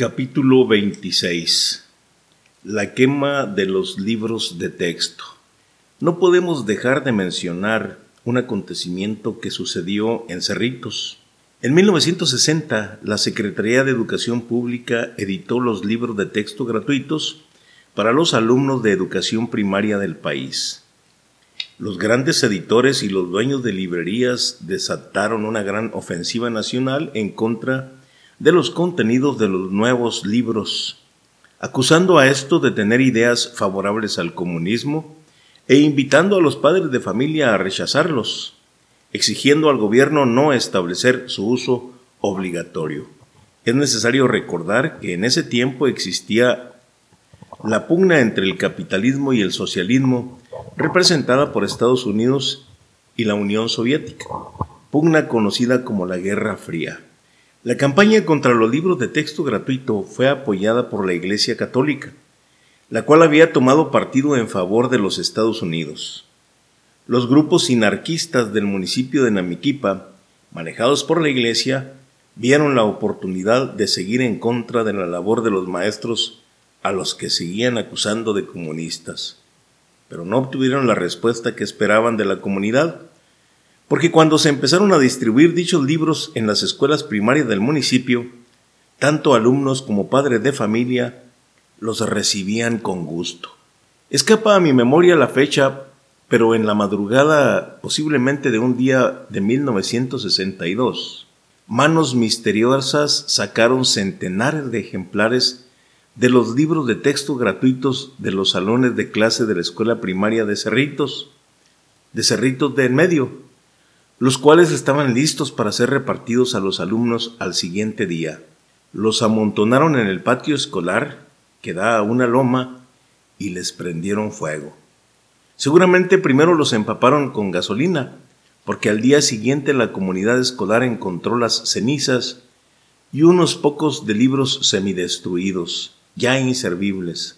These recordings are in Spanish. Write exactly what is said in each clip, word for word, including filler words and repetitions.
Capítulo veintiséis. La quema de los libros de texto. No podemos dejar de mencionar un acontecimiento que sucedió en Cerritos. En mil novecientos sesenta, la Secretaría de Educación Pública editó los libros de texto gratuitos para los alumnos de educación primaria del país. Los grandes editores y los dueños de librerías desataron una gran ofensiva nacional en contra de los contenidos de los nuevos libros, acusando a estos de tener ideas favorables al comunismo e invitando a los padres de familia a rechazarlos, exigiendo al gobierno no establecer su uso obligatorio. Es necesario recordar que en ese tiempo existía la pugna entre el capitalismo y el socialismo, representada por Estados Unidos y la Unión Soviética, pugna conocida como la Guerra Fría. La campaña contra los libros de texto gratuito fue apoyada por la Iglesia Católica, la cual había tomado partido en favor de los Estados Unidos. Los grupos sinarquistas del municipio de Namiquipa, manejados por la Iglesia, vieron la oportunidad de seguir en contra de la labor de los maestros a los que seguían acusando de comunistas, pero no obtuvieron la respuesta que esperaban de la comunidad, porque cuando se empezaron a distribuir dichos libros en las escuelas primarias del municipio, tanto alumnos como padres de familia los recibían con gusto. Escapa a mi memoria la fecha, pero en la madrugada posiblemente de un día de mil novecientos sesenta y dos, manos misteriosas sacaron centenares de ejemplares de los libros de texto gratuitos de los salones de clase de la escuela primaria de Cerritos, de Cerritos de en Medio, los cuales estaban listos para ser repartidos a los alumnos al siguiente día. Los amontonaron en el patio escolar, que da a una loma, y les prendieron fuego. Seguramente primero los empaparon con gasolina, porque al día siguiente la comunidad escolar encontró las cenizas y unos pocos de libros semidestruidos, ya inservibles.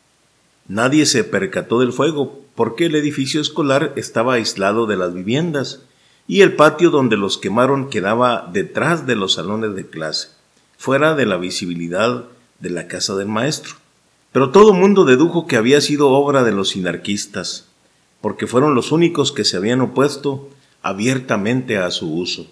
Nadie se percató del fuego, porque el edificio escolar estaba aislado de las viviendas, y el patio donde los quemaron quedaba detrás de los salones de clase, fuera de la visibilidad de la casa del maestro. Pero todo mundo dedujo que había sido obra de los sinarquistas, porque fueron los únicos que se habían opuesto abiertamente a su uso.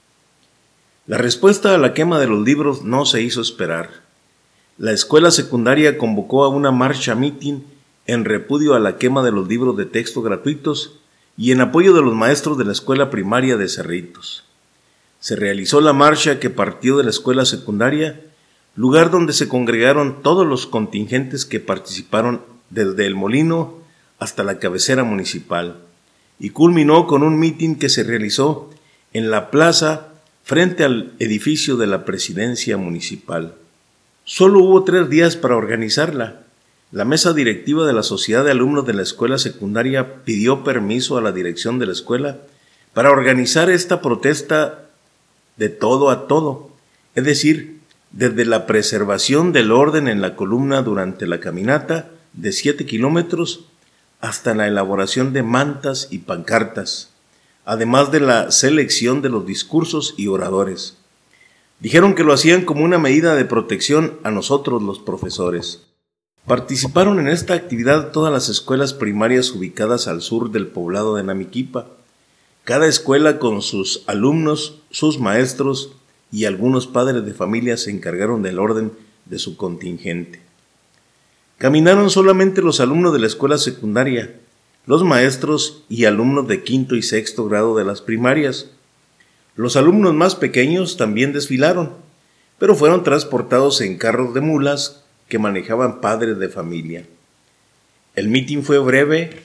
La respuesta a la quema de los libros no se hizo esperar. La escuela secundaria convocó a una marcha mitin en repudio a la quema de los libros de texto gratuitos y en apoyo de los maestros de la escuela primaria de Cerritos. Se realizó la marcha que partió de la escuela secundaria, lugar donde se congregaron todos los contingentes que participaron desde el molino hasta la cabecera municipal, y culminó con un mitin que se realizó en la plaza frente al edificio de la presidencia municipal. Solo hubo tres días para organizarla. La mesa directiva de la Sociedad de Alumnos de la Escuela Secundaria pidió permiso a la dirección de la escuela para organizar esta protesta de todo a todo, es decir, desde la preservación del orden en la columna durante la caminata de siete kilómetros hasta la elaboración de mantas y pancartas, además de la selección de los discursos y oradores. Dijeron que lo hacían como una medida de protección a nosotros los profesores. Participaron en esta actividad todas las escuelas primarias ubicadas al sur del poblado de Namiquipa, cada escuela con sus alumnos, sus maestros y algunos padres de familia se encargaron del orden de su contingente. Caminaron solamente los alumnos de la escuela secundaria, los maestros y alumnos de quinto y sexto grado de las primarias. Los alumnos más pequeños también desfilaron, pero fueron transportados en carros de mulas que manejaban padres de familia. El mitin fue breve,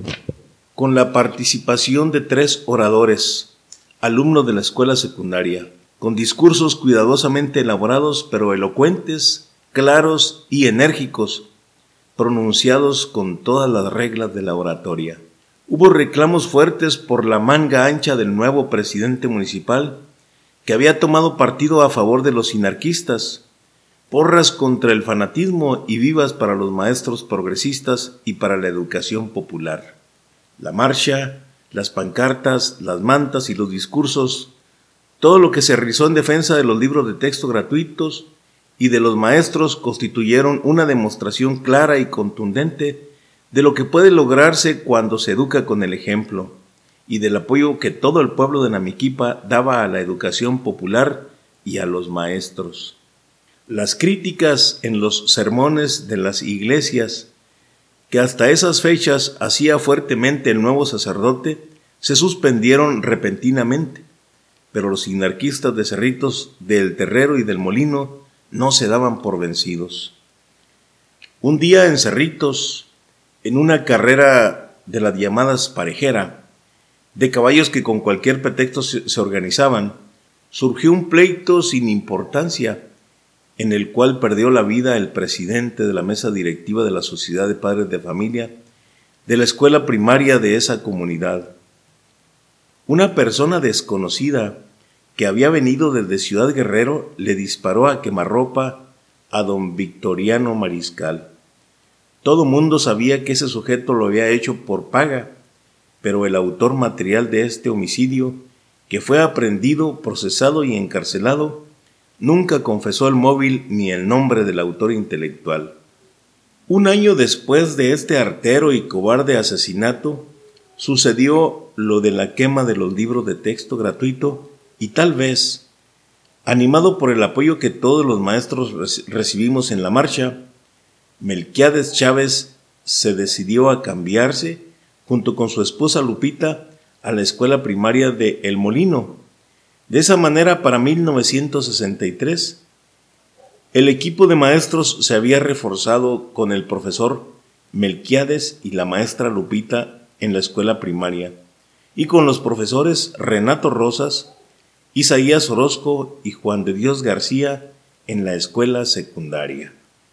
con la participación de tres oradores, alumnos de la escuela secundaria, con discursos cuidadosamente elaborados pero elocuentes, claros y enérgicos, pronunciados con todas las reglas de la oratoria. Hubo reclamos fuertes por la manga ancha del nuevo presidente municipal, que había tomado partido a favor de los sinarquistas, porras contra el fanatismo y vivas para los maestros progresistas y para la educación popular. La marcha, las pancartas, las mantas y los discursos, todo lo que se realizó en defensa de los libros de texto gratuitos y de los maestros constituyeron una demostración clara y contundente de lo que puede lograrse cuando se educa con el ejemplo, y del apoyo que todo el pueblo de Namiquipa daba a la educación popular y a los maestros. Las críticas en los sermones de las iglesias, que hasta esas fechas hacía fuertemente el nuevo sacerdote, se suspendieron repentinamente, pero los sinarquistas de Cerritos, del Terrero y del Molino no se daban por vencidos. Un día en Cerritos, en una carrera de las llamadas parejera, de caballos que con cualquier pretexto se, se organizaban, surgió un pleito sin importancia, en el cual perdió la vida el presidente de la mesa directiva de la Sociedad de Padres de Familia de la escuela primaria de esa comunidad. Una persona desconocida que había venido desde Ciudad Guerrero le disparó a quemarropa a don Victoriano Mariscal. Todo mundo sabía que ese sujeto lo había hecho por paga, pero el autor material de este homicidio, que fue aprehendido, procesado y encarcelado, nunca confesó el móvil ni el nombre del autor intelectual. Un año después de este artero y cobarde asesinato, sucedió lo de la quema de los libros de texto gratuito y tal vez, animado por el apoyo que todos los maestros recibimos en la marcha, Melquiades Chávez se decidió a cambiarse, junto con su esposa Lupita, a la escuela primaria de El Molino. De esa manera, para mil novecientos sesenta y tres, el equipo de maestros se había reforzado con el profesor Melquiades y la maestra Lupita en la escuela primaria, y con los profesores Renato Rosas, Isaías Orozco y Juan de Dios García en la escuela secundaria.